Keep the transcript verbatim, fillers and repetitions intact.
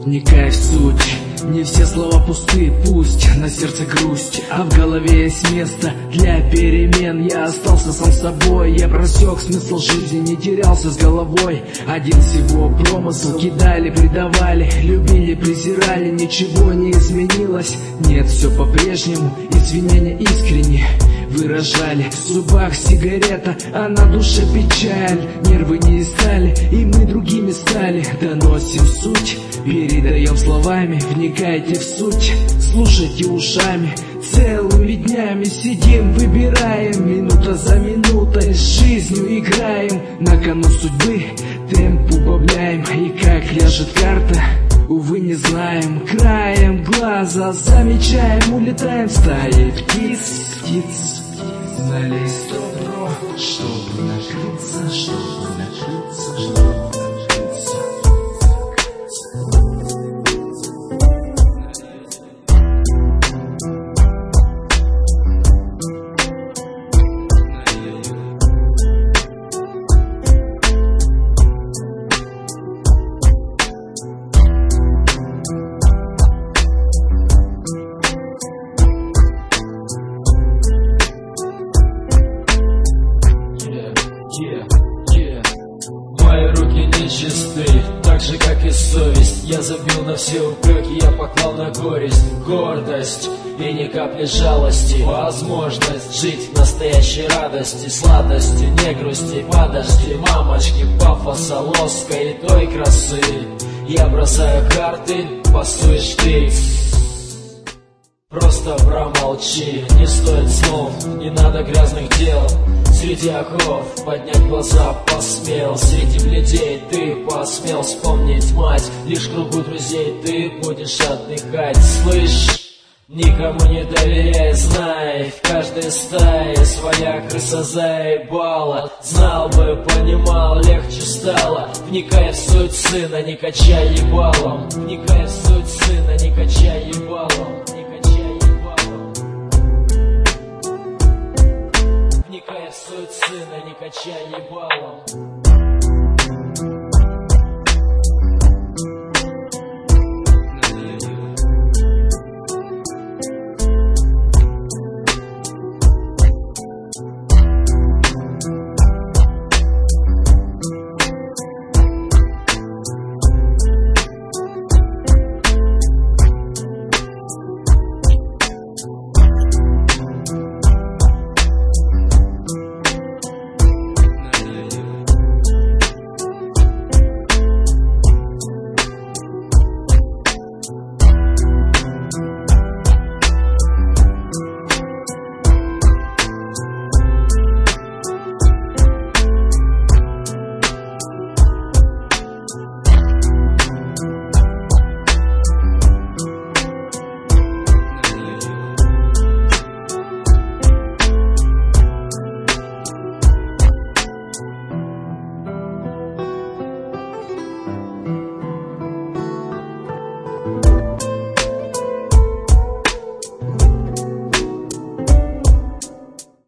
Вникай в суть, не все слова пусты, пусть на сердце грусть, а в голове есть место для перемен. Я остался сам собой, я просек смысл жизни, не терялся с головой. Один всего промысел, кидали, предавали, любили, презирали, ничего не изменилось. Нет, все по-прежнему, извинения искренне выражали. В зубах сигарета, а на душе печаль. Нервы не стали, и мы другими стали. Доносим суть, передаем словами. Вникайте в суть, слушайте ушами. Целыми днями сидим, выбираем, минута за минутой с жизнью играем. На кону судьбы темп убавляем, и как ляжет карта, увы, не знаем. Краем глаза замечаем, улетаем стаей птиц, птиц. Налей сто бро, чтобы накрыться, чтобы накрыться, чтобы накрыться. Мои руки нечисты, так же как и совесть. Я забил на все упреки, я поклал на горесть. Гордость и ни капли жалости. Возможность жить в настоящей радости, сладости, не грусти, подожди. Мамочки, пафоса, лоска и той красы. Я бросаю карты, пасуешь ты. Просто промолчи, не стоит слов, не надо грязных дел. Среди оков поднять глаза посмел, среди людей ты посмел вспомнить мать. Лишь в кругу друзей ты будешь отдыхать. Слышь, никому не доверяй, знай, в каждой стае своя крыса заебала. Знал бы, понимал, легче стало. Вникай в суть сына, не качай ебалом. Вникай в суть сына, не качай ебалом. Вникай в суть сына, не качай ебалом.